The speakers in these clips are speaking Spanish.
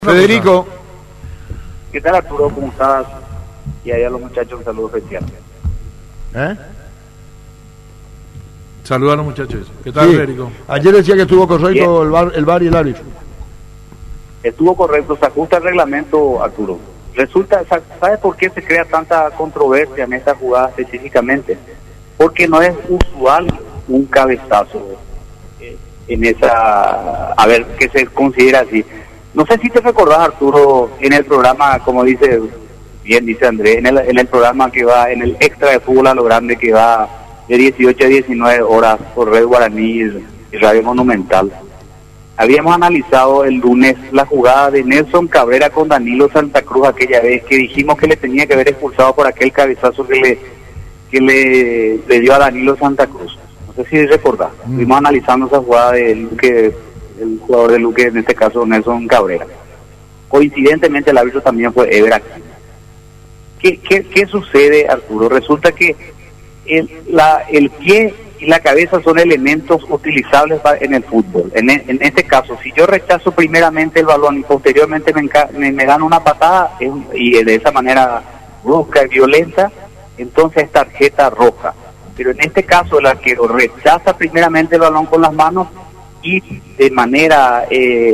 Federico. ¿Qué tal, Arturo? ¿Cómo estás? Y ahí a los muchachos un saludo especial. Saluda a los muchachos. ¿Qué tal, Sí. Federico? Ayer decía que estuvo correcto el VAR y el árbitro. Estuvo correcto, se ajusta el reglamento, Arturo. Resulta, ¿sabes por qué se crea tanta controversia en esta jugada específicamente? Porque no es usual un cabezazo en esa, a ver, que se considera así. No sé si te recordás, Arturo, en el programa, como dice Andrés, en el programa que va, en el extra de fútbol a lo grande, que va de 18 a 19 horas por Red Guaraní y Radio Monumental. Habíamos analizado el lunes la jugada de Nelson Cabrera con Danilo Santa Cruz aquella vez, que dijimos que le tenía que haber expulsado por aquel cabezazo que le dio a Danilo Santa Cruz. No sé si recordás. Estuvimos analizando esa jugada de Luque, el jugador de Luque, en este caso Nelson Cabrera. Coincidentemente el árbitro también fue Ever Aquino. ¿Qué sucede, Arturo? Resulta que el pie y la cabeza son elementos utilizables en el fútbol. En este caso, si yo rechazo primeramente el balón y posteriormente me dan una patada y de esa manera brusca y violenta, entonces es tarjeta roja. Pero en este caso el arquero rechaza primeramente el balón con las manos y de manera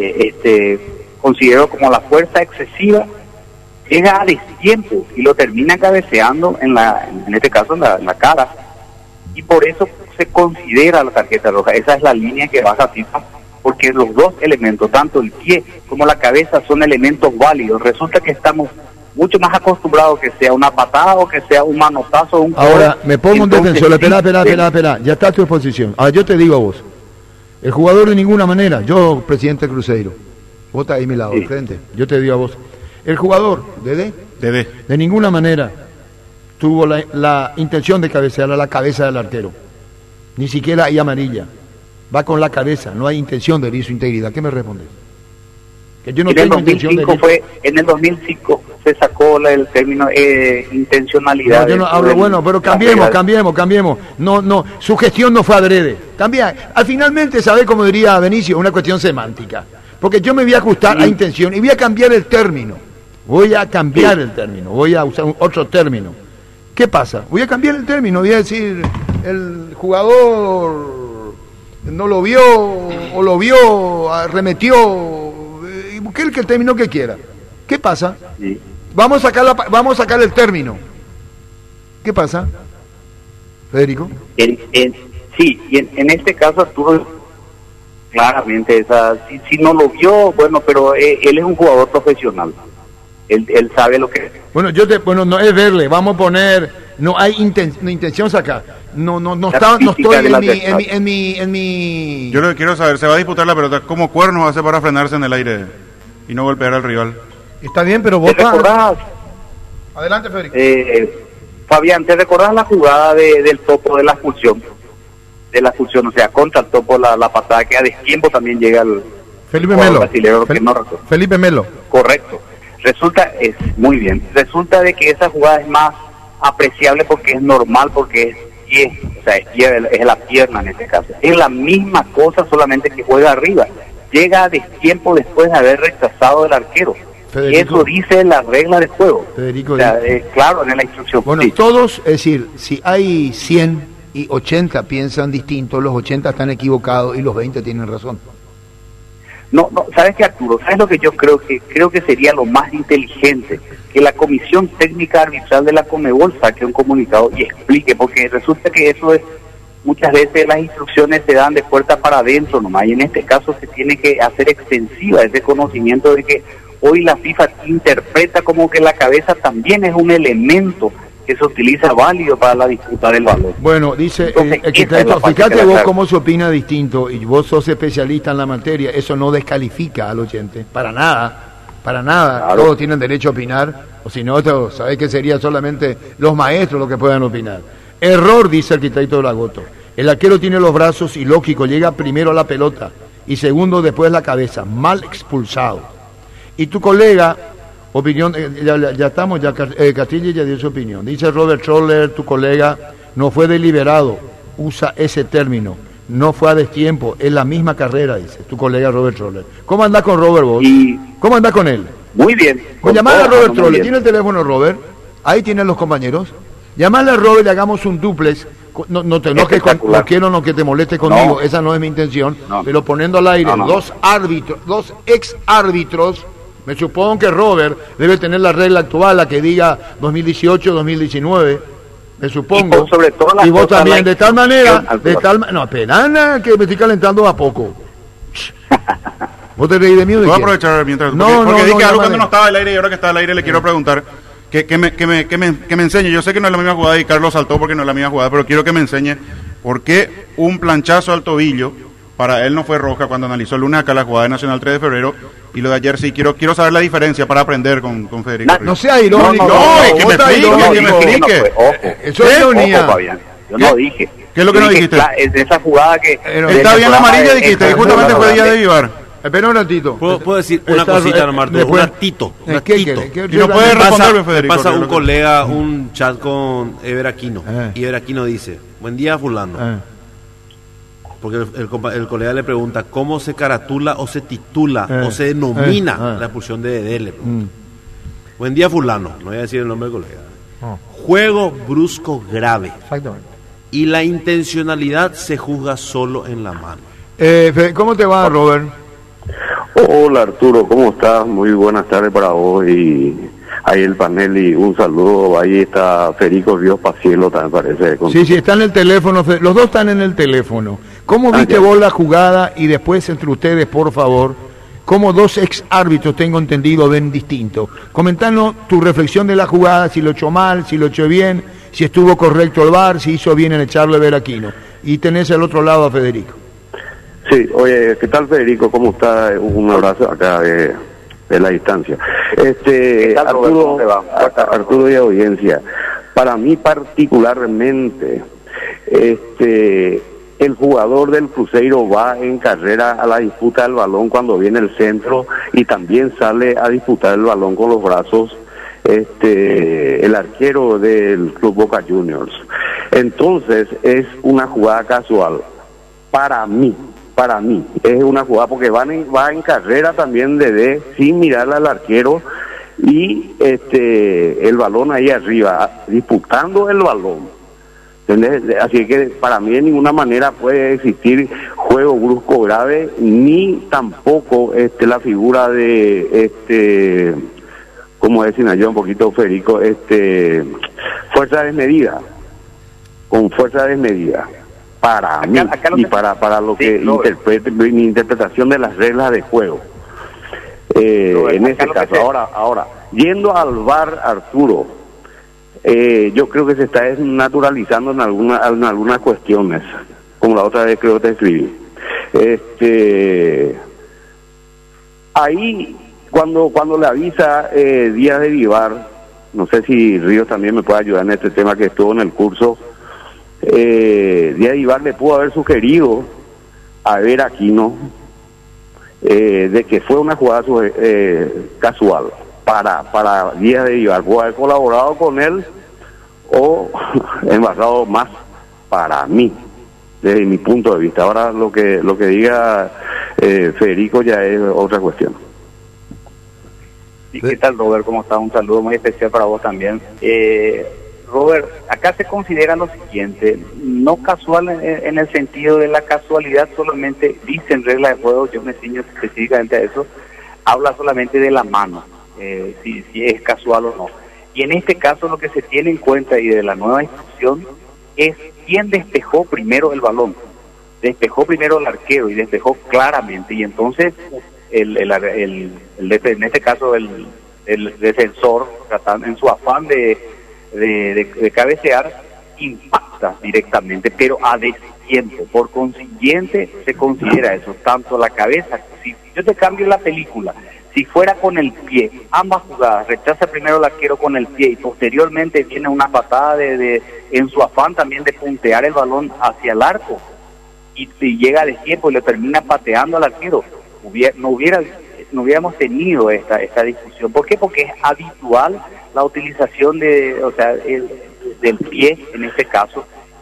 considero como la fuerza excesiva, llega a destiempo y lo termina cabeceando en este caso en la cara, y por eso se considera la tarjeta roja. Esa es la línea que baja FIFA, porque los dos elementos, tanto el pie como la cabeza, son elementos válidos. Resulta que estamos mucho más acostumbrados que sea una patada o que sea un manotazo o un Ahora, me pongo un defensor, sí, espera, ya está a tu exposición. Ahora yo te digo a vos, el jugador de ninguna manera, yo presidente del Cruzeiro, vos estás ahí a mi lado, sí, al frente, yo te digo a vos, el jugador, Dede, de ninguna manera tuvo la intención de cabecear a la cabeza del arquero, ni siquiera hay amarilla, va con la cabeza, no hay intención de herir su integridad. ¿Qué me respondes? Que yo no tengo intención de herir. En el 2005 se sacó el término intencionalidad. No, yo no hablo, bueno, pero cambiemos. No, su gestión no fue adrede. Cambia. Finalmente, ¿sabés cómo diría Benicio? Una cuestión semántica. Porque yo me voy a ajustar a intención y voy a cambiar el término. Voy a usar otro término. ¿Qué pasa? Voy a cambiar el término, voy a decir, el jugador no lo vio, o lo vio, arremetió, y busque el término que quiera. ¿Qué pasa? Sí. Vamos a sacar el término. ¿Qué pasa, Federico? Sí, y en este caso Arturo, claramente, si no lo vio, bueno, pero él es un jugador profesional. Él sabe lo que es. Bueno, no es verle, vamos a poner, no hay intención sacar. No estoy en mi. Yo lo que quiero saber, se va a disputar la pelota, ¿cómo cuernos hace para frenarse en el aire y no golpear al rival? Está bien, pero vos recordás. Adelante, Federico. Fabien, ¿te recordás la jugada del topo de la expulsión? O sea, contra el topo, la patada que a destiempo también llega al Felipe Melo. Brasilero, que no recuerdo. Felipe Melo. Correcto. Muy bien. Resulta de que esa jugada es más apreciable porque es normal, porque es pie, o sea, es la pierna en este caso. Es la misma cosa, solamente que juega arriba. Llega a destiempo después de haber rechazado el arquero. Federico, y eso dice la regla del juego. Federico, o sea, claro, en la instrucción. Bueno, sí. Todos, es decir, si hay 100 y 80 piensan distinto, los 80 están equivocados y los 20 tienen razón. No, ¿sabes qué, Arturo? ¿Sabes lo que yo creo que sería lo más inteligente? Que la Comisión Técnica Arbitral de la Conmebol saque un comunicado y explique, porque resulta que eso es, muchas veces las instrucciones se dan de puerta para adentro nomás, y en este caso se tiene que hacer extensiva ese conocimiento de que hoy la FIFA interpreta como que la cabeza también es un elemento que se utiliza válido para la disputa del balón. Bueno, dice, fíjate vos cómo se opina distinto, y vos sos especialista en la materia, eso no descalifica al oyente, para nada, claro. Todos tienen derecho a opinar, o si no, sabés que sería solamente los maestros los que puedan opinar. Error, dice el arquitecto Dragoto, el arquero tiene los brazos y lógico, llega primero a la pelota, y segundo después la cabeza, mal expulsado. Y tu colega... Opinión, ya estamos, Castilla ya dio su opinión. Dice Robert Scholler, tu colega, no fue deliberado, usa ese término. no fue a destiempo, es la misma carrera, dice tu colega Robert Troller. ¿Cómo andás con Robert vos? ¿Cómo andás con él? Muy bien. Pues llamale a Robert Troller, ¿tiene el teléfono Robert? Ahí tienen los compañeros. Llamale a Robert y hagamos un duplex. No te enojes, no quiero que te moleste conmigo, esa no es mi intención, pero poniendo al aire dos árbitros, dos ex árbitros. Me supongo que Robert debe tener la regla actual, la que diga 2018-2019, me supongo. Y, sobre todo y vos también, de tal manera, no, espera, que me estoy calentando a poco. ¿Vos te reís de mí o de Voy a quién? aprovechar mientras... No, porque dije algo cuando de... no estaba al aire y ahora que está al aire le quiero preguntar que me enseñe. Yo sé que no es la misma jugada y Carlos saltó porque no es la misma jugada, pero quiero que me enseñe por qué un planchazo al tobillo para él no fue roja cuando analizó el lunes acá la jugada de Nacional 3 de febrero y lo de ayer sí. Quiero saber la diferencia para aprender con Federico. No sea irónico. Que me explique. Eso es ironía. Yo no dije. ¿Qué es lo que no dijiste? Esa jugada que... Está bien la amarilla, dijiste, justamente fue día de Vivar. Espera un ratito. ¿Puedo decir una cosita, Armando? Un ratito. ¿Qué? Y no puede responder, Federico. Pasa un colega, un chat con Ever Aquino. Y Ever Aquino dice, buen día, fulano. Porque el colega le pregunta, ¿cómo se caratula o se titula o se denomina la expulsión de Dedé? Buen día, fulano. No voy a decir el nombre del colega. Juego brusco grave. Exactamente. Y la intencionalidad se juzga solo en la mano. ¿Cómo te va, Robert? Hola Arturo, ¿cómo estás? Muy buenas tardes para vos y ahí el panel y un saludo. Ahí está Federico Ríos Pacielo, también parece. Sí, está en el teléfono, los dos están en el teléfono. ¿Cómo viste vos la jugada y después entre ustedes, por favor, cómo dos ex árbitros, tengo entendido, ven distinto? Comentanos tu reflexión de la jugada, si lo echó mal, si lo echó bien, si estuvo correcto el VAR, si hizo bien en echarle ver a Aquino. Y tenés al otro lado a Federico. Sí, oye, ¿qué tal Federico? ¿Cómo está? Un abrazo acá de la distancia. Arturo y audiencia, para mí particularmente, el jugador del Cruzeiro va en carrera a la disputa del balón cuando viene el centro y también sale a disputar el balón con los brazos el arquero del Club Boca Juniors. Entonces es una jugada casual. Para mí es una jugada porque va en carrera también Dedé sin mirar al arquero y el balón ahí arriba disputando el balón, ¿entendés? Así que para mí de ninguna manera puede existir juego brusco grave ni tampoco la figura de como decía yo un poquito Federico, fuerza desmedida, con fuerza desmedida. Para mí y para lo que interprete mi interpretación de las reglas de juego en ese caso. Ahora yendo al VAR, Arturo, yo creo que se está desnaturalizando en algunas cuestiones, como la otra vez creo que te escribí. Ahí cuando le avisa Díaz de Vivar, no sé si Ríos también me puede ayudar en este tema que estuvo en el curso. Díaz de Vivar le pudo haber sugerido a Ever Aquino de que fue una jugada casual para Díaz de Vivar, pudo haber colaborado con él o embarrado más para mí desde mi punto de vista. Ahora lo que diga Federico ya es otra cuestión. ¿Y qué tal, Robert? ¿Cómo estás? Un saludo muy especial para vos también. Robert, acá se considera lo siguiente, no casual en el sentido de la casualidad, solamente dice en regla de juego, yo me ciño específicamente a eso, habla solamente de la mano, si es casual o no. Y en este caso lo que se tiene en cuenta y de la nueva instrucción es quién despejó primero el balón. Despejó primero el arquero y despejó claramente, y entonces en este caso el defensor, tratando en su afán de cabecear, impacta directamente, pero a destiempo. Por consiguiente, se considera eso, tanto la cabeza, si yo te cambio la película, si fuera con el pie, ambas jugadas, rechaza primero el arquero con el pie y posteriormente viene una patada en su afán también de puntear el balón hacia el arco y llega a destiempo y le termina pateando al arquero, no hubiéramos tenido esta discusión. ¿Por qué? Porque es habitual la utilización del pie en este caso,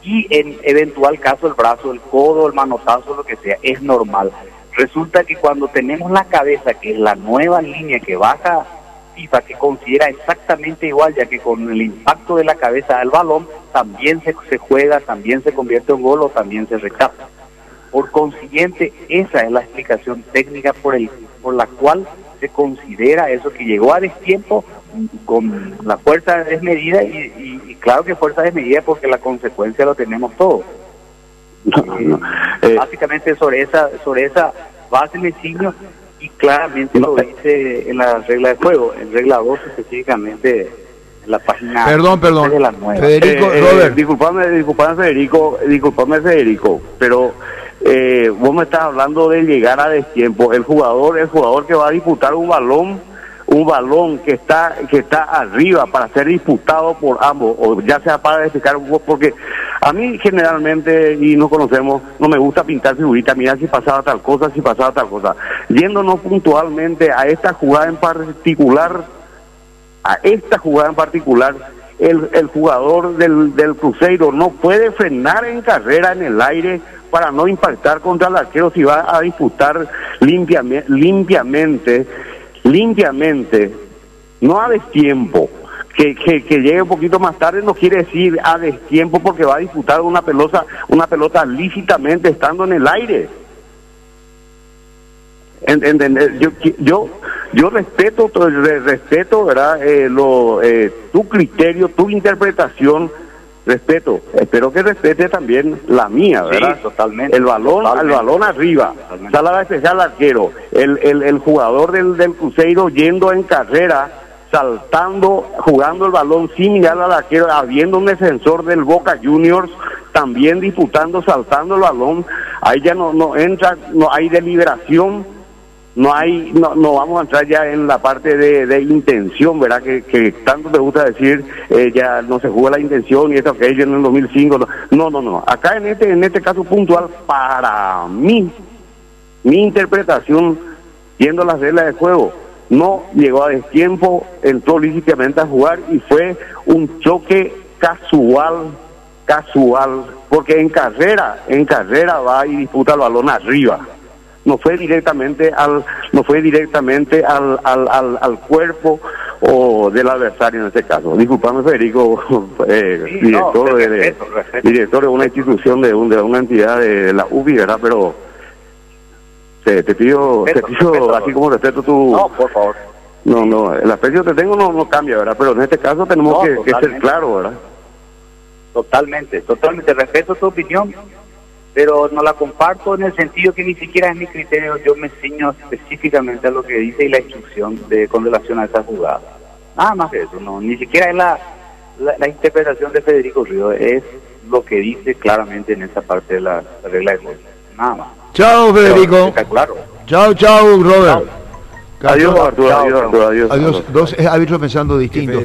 y en eventual caso el brazo, el codo, el manotazo, lo que sea, es normal. Resulta que cuando tenemos la cabeza, que es la nueva línea que baja FIFA, que considera exactamente igual, ya que con el impacto de la cabeza al balón también se juega, también se convierte en gol o también se rechaza. Por consiguiente, esa es la explicación técnica por la cual se considera eso, que llegó a destiempo con la fuerza desmedida y claro que fuerza desmedida porque la consecuencia lo tenemos todos. Básicamente sobre esa base me ciño y claramente lo dice en la regla de juego, en regla 2 específicamente en la página Perdón, de la 9. Federico, Robert. Disculpame Federico, pero vos me estás hablando de llegar a destiempo. El jugador que va a disputar un balón que está arriba para ser disputado por ambos, o ya sea para destacar un gol, porque a mí generalmente, y nos conocemos, no me gusta pintar figuritas, mira si pasaba tal cosa, yéndonos puntualmente a esta jugada en particular, el jugador del Cruzeiro no puede frenar en carrera en el aire para no impactar contra el arquero si va a disputar limpiamente, no a destiempo. Que llegue un poquito más tarde no quiere decir a destiempo, porque va a disputar una pelota lícitamente estando en el aire. Yo respeto, ¿verdad? Tu criterio, tu interpretación, respeto. Espero que respete también la mía, ¿verdad? Sí, totalmente. El balón arriba, sala especial arquero, el jugador del Cruzeiro yendo en carrera, saltando, jugando el balón sin mirar al arquero, habiendo un defensor del Boca Juniors también disputando, saltando el balón. Ahí ya no entra, no hay deliberación. No vamos a entrar ya en la parte de intención, ¿verdad? Que tanto te gusta decir, ya no se jugó la intención y esto que ellos en el 2005. No. Acá en este caso puntual, para mí, mi interpretación, viendo las reglas de juego, no llegó a destiempo, entró lícitamente a jugar y fue un choque casual, porque en carrera va y disputa el balón arriba. No fue directamente al cuerpo o del adversario en este caso. Disculpame, Federico, director de una institución, de una entidad de la UBI, ¿verdad? Pero te pido así como respeto tu... No, por favor. No, el aprecio que tengo no cambia, ¿verdad? Pero en este caso tenemos que ser claros, ¿verdad? Totalmente, respeto tu opinión, pero no la comparto en el sentido que ni siquiera es mi criterio. Yo me ciño específicamente a lo que dice y la instrucción con relación a esa jugada. Nada más que eso, no, ni siquiera es la interpretación de Federico Ríos, es lo que dice claramente en esa parte de la regla de juego. Nada más. Chao, Federico. Claro. Chao, Robert. Adiós, Arturo, adiós. Adiós. Dos árbitros pensando distinto.